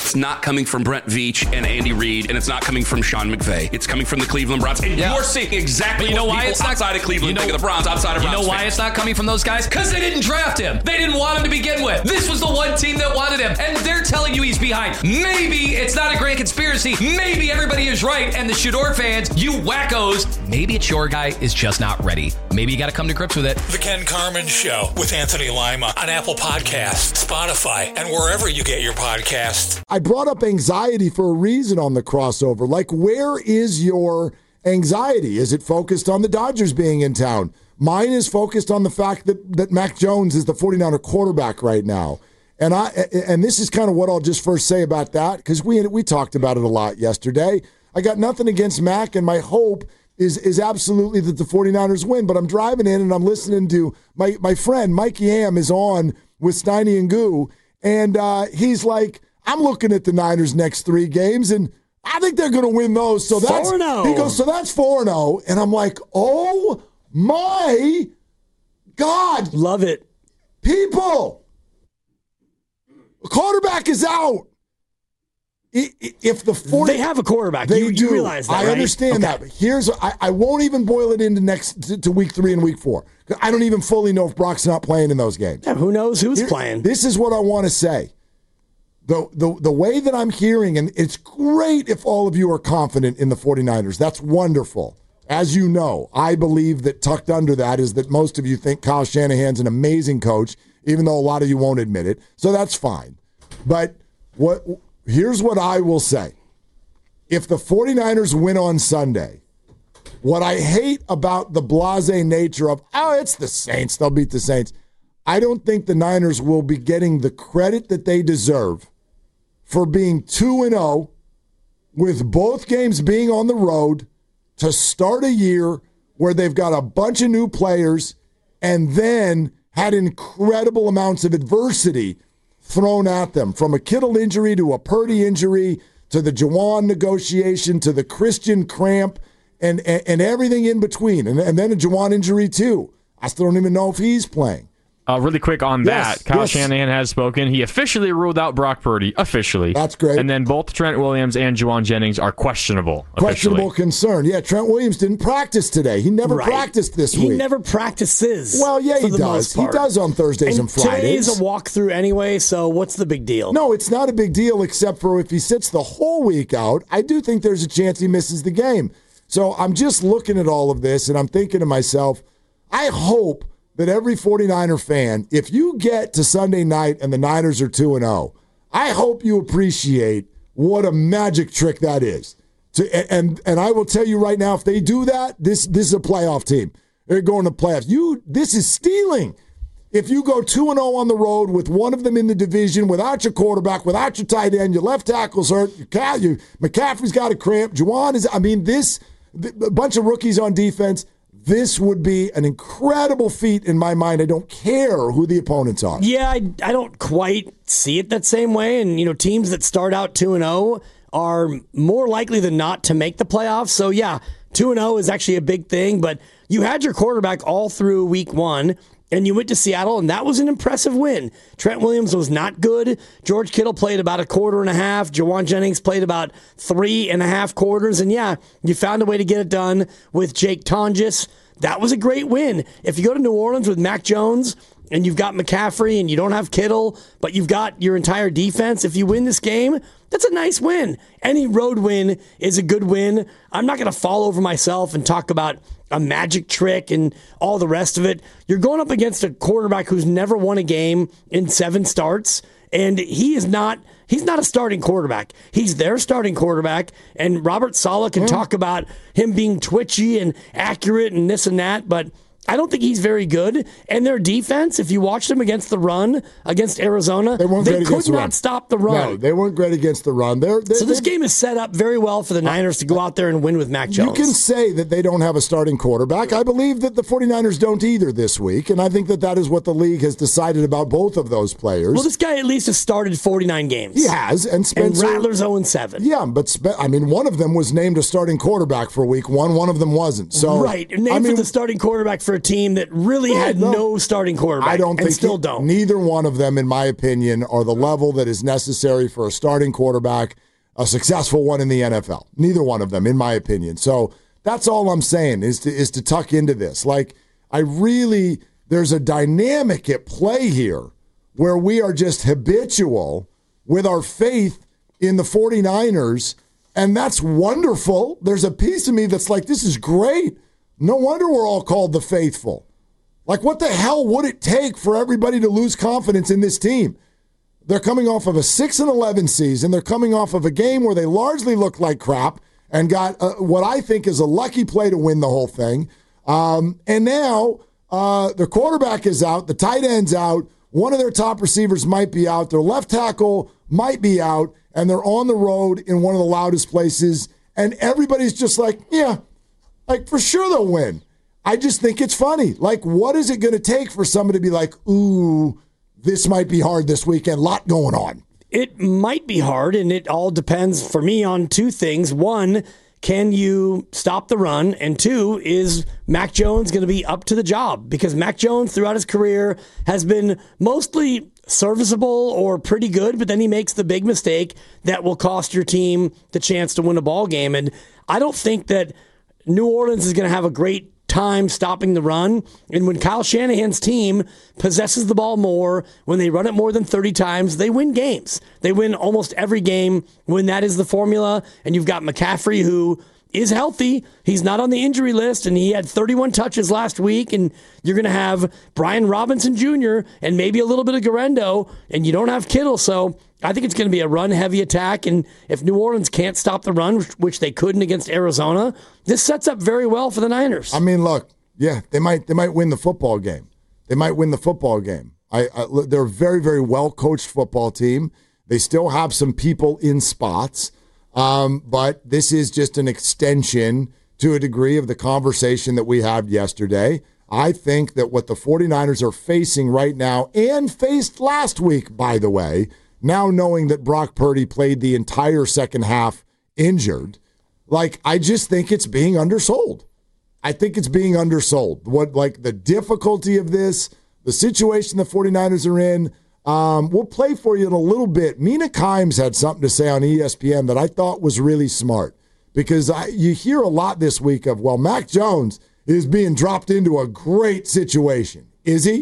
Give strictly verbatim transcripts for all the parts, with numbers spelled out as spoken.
it's not coming from Brent Veach and Andy Reid, and it's not coming from Sean McVay. It's coming from the Cleveland Browns. And yeah. you're seeing exactly but you know what why people it's not, outside of Cleveland you know, think of the Browns, outside of You Browns know why fans. it's not coming from those guys? Because they didn't draft him. They didn't want him to begin with. This was the one team that wanted him, and they're telling you he's behind. Maybe it's not a great conspiracy. Maybe everybody is right, and the Shador fans, you wackos, maybe it's your guy is just not ready. Maybe you got to come to grips with it. The Ken Carman Show with Anthony Lima on Apple Podcasts, Spotify, and wherever you get your podcasts. I brought up anxiety for a reason on the crossover. Like, where is your anxiety? Is it focused on the Dodgers being in town? Mine is focused on the fact that, that Mac Jones is the 49er quarterback right now. And I and this is kind of what I'll just first say about that, because we we talked about it a lot yesterday. I got nothing against Mac, and my hope is is absolutely that the 49ers win. But I'm driving in, and I'm listening to my, my friend Mike Yam is on with Steiny and Goo, and uh, he's like, I'm looking at the Niners' next three games, and I think they're going to win those. So that's four and oh. He goes, so that's four and oh. And I'm like, oh, my God. Love it. People. The quarterback is out. If the 40, they have a quarterback, they you, do. You realize that, I right? understand okay. that. But here's I, I won't even boil it into next to, to week three and week four. I don't even fully know if Brock's not playing in those games. Yeah, who knows who's Here, playing? This is what I want to say. The, the the way that I'm hearing, and it's great if all of you are confident in the 49ers. That's wonderful. As you know, I believe that tucked under that is that most of you think Kyle Shanahan's an amazing coach, even though a lot of you won't admit it. So that's fine. But what here's what I will say. If the 49ers win on Sunday, what I hate about the blasé nature of, oh, it's the Saints, they'll beat the Saints, I don't think the Niners will be getting the credit that they deserve for being two and oh with both games being on the road to start a year where they've got a bunch of new players and then had incredible amounts of adversity thrown at them, from a Kittle injury to a Purdy injury to the Juwan negotiation to the Christian cramp and, and, and everything in between. And, and then a Juwan injury too. I still don't even know if he's playing. Uh, really quick on yes, that, Kyle yes. Shanahan has spoken. He officially ruled out Brock Purdy, officially. That's great. And then both Trent Williams and Juwan Jennings are questionable, Questionable officially. concern. Yeah, Trent Williams didn't practice today. He never right. practiced this he week. He never practices. Well, yeah, he does. He does on Thursdays and, and Fridays. Today is a walkthrough anyway, so what's the big deal? No, it's not a big deal except for if he sits the whole week out, I do think there's a chance he misses the game. So I'm just looking at all of this, and I'm thinking to myself, I hope that every 49er fan, if you get to Sunday night and the Niners are two and oh, I hope you appreciate what a magic trick that is. To, and and I will tell you right now, if they do that, this this is a playoff team. They're going to playoffs. You, this is stealing. If you go two and oh on the road with one of them in the division, without your quarterback, without your tight end, your left tackle's hurt, your, your McCaffrey's got a cramp, Juwan is, I mean, this, a bunch of rookies on defense, this would be an incredible feat in my mind. I don't care who the opponents are. Yeah, I, I don't quite see it that same way. And, you know, teams that start out two and oh are more likely than not to make the playoffs. So, yeah, two and oh is actually a big thing. But you had your quarterback all through week one, and you went to Seattle, and that was an impressive win. Trent Williams was not good. George Kittle played about a quarter and a half. Juwan Jennings played about three and a half quarters. And, yeah, you found a way to get it done with Jake Tonjes. That was a great win. If you go to New Orleans with Mac Jones and you've got McCaffrey and you don't have Kittle, but you've got your entire defense, if you win this game, that's a nice win. Any road win is a good win. I'm not going to fall over myself and talk about a magic trick and all the rest of it. You're going up against a quarterback who's never won a game in seven starts, and he is not he's not a starting quarterback. He's their starting quarterback, and Robert Saleh can mm. talk about him being twitchy and accurate and this and that, but I don't think he's very good. And their defense, if you watched them against the run against Arizona, they, weren't they could the not run. stop the run. No, they weren't great against the run. They're, they're, so this game is set up very well for the Niners to go out there and win with Mac Jones. You can say that they don't have a starting quarterback. I believe that the 49ers don't either this week, and I think that that is what the league has decided about both of those players. Well, this guy at least has started forty-nine games. He has, and Spencer... And Rattler's oh and seven. Yeah, but Spe- I mean, one of them was named a starting quarterback for week one. One of them wasn't. So Right, named I mean, for the starting quarterback for a a team that really Right, had no. no starting quarterback. I don't and think still it- don't. Neither one of them, in my opinion, are the level that is necessary for a starting quarterback, a successful one in the N F L. Neither one of them, in my opinion. So that's all I'm saying is to is to tuck into this. Like, I really, there's a dynamic at play here where we are just habitual with our faith in the 49ers, and that's wonderful. There's a piece of me that's like, this is great. No wonder we're all called the faithful. Like, what the hell would it take for everybody to lose confidence in this team? They're coming off of a six and eleven season. They're coming off of a game where they largely looked like crap and got uh, what I think is a lucky play to win the whole thing. Um, and now uh, their quarterback is out. The tight end's out. One of their top receivers might be out. Their left tackle might be out. And they're on the road in one of the loudest places. And everybody's just like, yeah, like for sure they'll win. I just think it's funny. Like, what is it going to take for somebody to be like, ooh, this might be hard this weekend, lot going on? It might be hard, and it all depends for me on two things. One, can you stop the run? And two, is Mac Jones going to be up to the job? Because Mac Jones, throughout his career, has been mostly serviceable or pretty good, but then he makes the big mistake that will cost your team the chance to win a ball game. And I don't think that New Orleans is going to have a great time stopping the run. And when Kyle Shanahan's team possesses the ball more, when they run it more than thirty times, they win games. They win almost every game when that is the formula. And you've got McCaffrey, who is healthy. He's not on the injury list, and he had thirty-one touches last week. And you're going to have Brian Robinson Junior and maybe a little bit of Garendo, and you don't have Kittle. So I think it's going to be a run-heavy attack, and if New Orleans can't stop the run, which they couldn't against Arizona, this sets up very well for the Niners. I mean, look, yeah, they might they might win the football game. They might win the football game. I, I they're a very, very well-coached football team. They still have some people in spots, um, but this is just an extension to a degree of the conversation that we had yesterday. I think that what the 49ers are facing right now, and faced last week, by the way, now knowing that Brock Purdy played the entire second half injured, like, I just think it's being undersold. I think it's being undersold. What, like, the difficulty of this, the situation the 49ers are in, um, we'll play for you in a little bit. Mina Kimes had something to say on E S P N that I thought was really smart, because I, you hear a lot this week of, well, Mac Jones is being dropped into a great situation. Is he?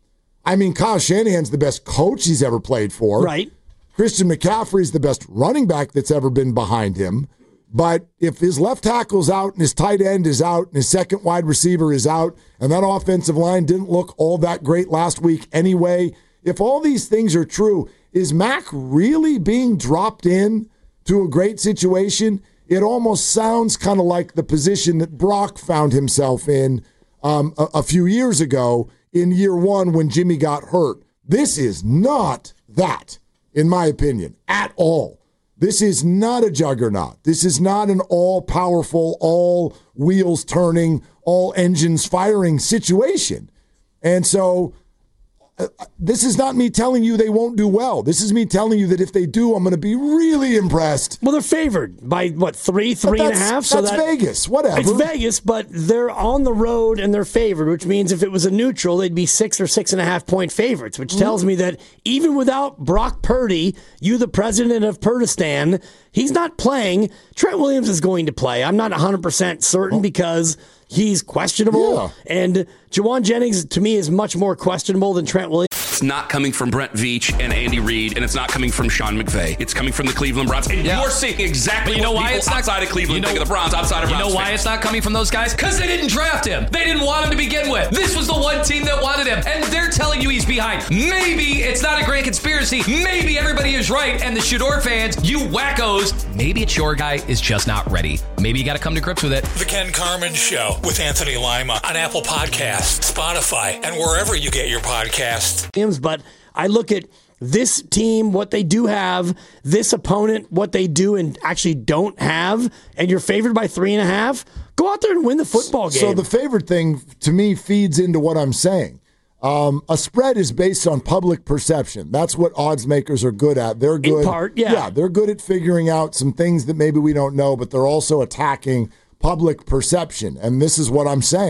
I mean, Kyle Shanahan's the best coach he's ever played for. Right. Christian McCaffrey's the best running back that's ever been behind him. But if his left tackle's out and his tight end is out and his second wide receiver is out and that offensive line didn't look all that great last week anyway, if all these things are true, is Mac really being dropped in to a great situation? It almost sounds kind of like the position that Brock found himself in um, a, a few years ago in year one when Jimmy got hurt. This is not that, in my opinion, at all. This is not a juggernaut. This is not an all-powerful, all wheels turning, all engines firing situation. And so uh, this is not me telling you they won't do well. This is me telling you that if they do, I'm going to be really impressed. Well, they're favored by, what, three, three and a half? So that's that, Vegas, whatever. It's Vegas, but they're on the road and they're favored, which means if it was a neutral, they'd be six or six and a half point favorites, which mm-hmm. tells me that even without Brock Purdy, you, the president of Purdistan, he's not playing. Trent Williams is going to play. I'm not one hundred percent certain oh. because he's questionable. Yeah. And Jawan Jennings, to me, is much more questionable than Trent Williams. It's not coming from Brent Veach and Andy Reid, and it's not coming from Sean McVay. It's coming from the Cleveland Browns. And yeah. you're seeing exactly you know what why people it's not, outside of Cleveland you know, think of the Browns, outside of You Browns know why fans. it's not coming from those guys? Because they didn't draft him. They didn't want him to begin with. This was the one team that wanted him, and they're telling you he's behind. Maybe it's not a grand conspiracy. Maybe everybody is right, and the Shador fans, you wackos, maybe it's your guy is just not ready. Maybe you got to come to grips with it. The Ken Carman Show with Anthony Lima on Apple Podcasts, Spotify, and wherever you get your podcasts. But I look at this team, what they do have, this opponent, what they do and actually don't have, and you're favored by three and a half, go out there and win the football game. So the favorite thing, to me, feeds into what I'm saying. Um, a spread is based on public perception. That's what odds makers are good at. They're good. In part, yeah. Yeah, they're good at figuring out some things that maybe we don't know, but they're also attacking public perception. And this is what I'm saying.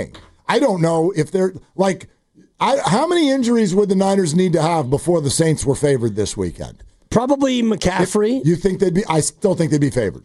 I don't know if they're like, I, how many injuries would the Niners need to have before the Saints were favored this weekend? Probably McCaffrey. If you think they'd be? I still think they'd be favored.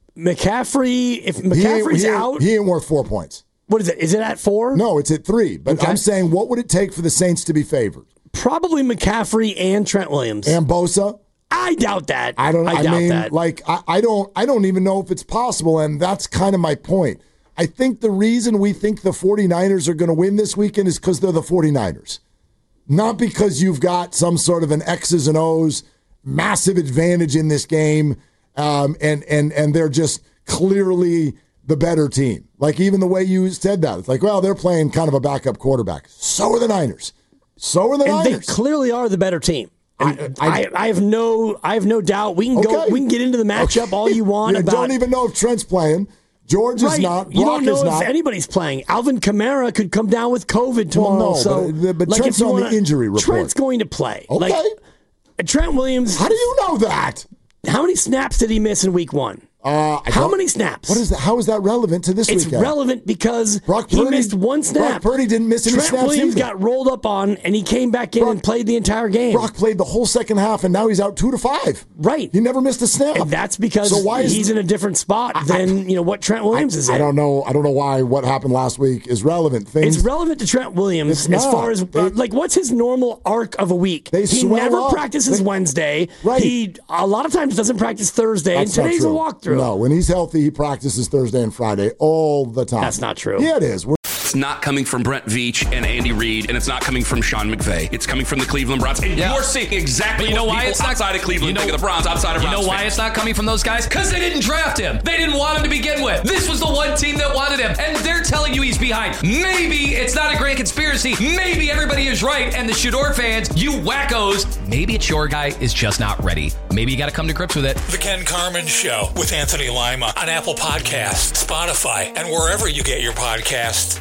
McCaffrey, if McCaffrey's he ain't, out, he ain't worth four points. What is it? Is it at four? No, it's at three. But okay. I'm saying, what would it take for the Saints to be favored? Probably McCaffrey and Trent Williams and Bosa. I doubt that. I don't. I, I doubt mean, that. like I, I don't. I don't even know if it's possible, and that's kind of my point. I think the reason we think the 49ers are going to win this weekend is because they're the 49ers, not because you've got some sort of an X's and O's massive advantage in this game, um, and and and they're just clearly the better team. Like even the way you said that, it's like, well, they're playing kind of a backup quarterback. So are the Niners. So are the and Niners. They clearly are the better team. I, I, I have no I have no doubt. We can okay. go. We can get into the matchup okay. all you want. You about, don't even know if Trent's playing. George right. is not. Brock you don't know is if not. anybody's playing. Alvin Kamara could come down with COVID tomorrow. Well, no, so, but, but like Trent's on wanna, the injury report. Trent's going to play. Okay. Like, Trent Williams. How do you know that? How many snaps did he miss in week one? Uh, How many snaps? What is that? How is that relevant to this it's weekend? It's relevant because Brock he Purdy, missed one snap. Brock Purdy didn't miss any Trent snaps Williams either. got rolled up on, and he came back in Brock, and played the entire game. Brock played the whole second half, and now he's out two to five. Right. He never missed a snap. And that's because so why is, he's in a different spot I, than you know what Trent Williams I, is in. I don't know. I don't know why what happened last week is relevant. Things, it's relevant to Trent Williams as far as they, uh, like what's his normal arc of a week. They he never up. practices they, Wednesday. Right. He a lot of times doesn't practice Thursday, that's and today's a walkthrough. No, when he's healthy, he practices Thursday and Friday all the time. That's not true. Yeah, it is. We're- It's not coming from Brent Veach and Andy Reid, and it's not coming from Sean McVay. It's coming from the Cleveland Browns. And yeah. you're seeing exactly you know what why people it's not, outside of Cleveland you know, think of the Browns, outside of You Browns know why fans. it's not coming from those guys? Because they didn't draft him. They didn't want him to begin with. This was the one team that wanted him, and they're telling you he's behind. Maybe it's not a grand conspiracy. Maybe everybody is right, and the Shador fans, you wackos, maybe it's your guy is just not ready. Maybe you got to come to grips with it. The Ken Carman Show with Anthony Lima on Apple Podcasts, Spotify, and wherever you get your podcasts.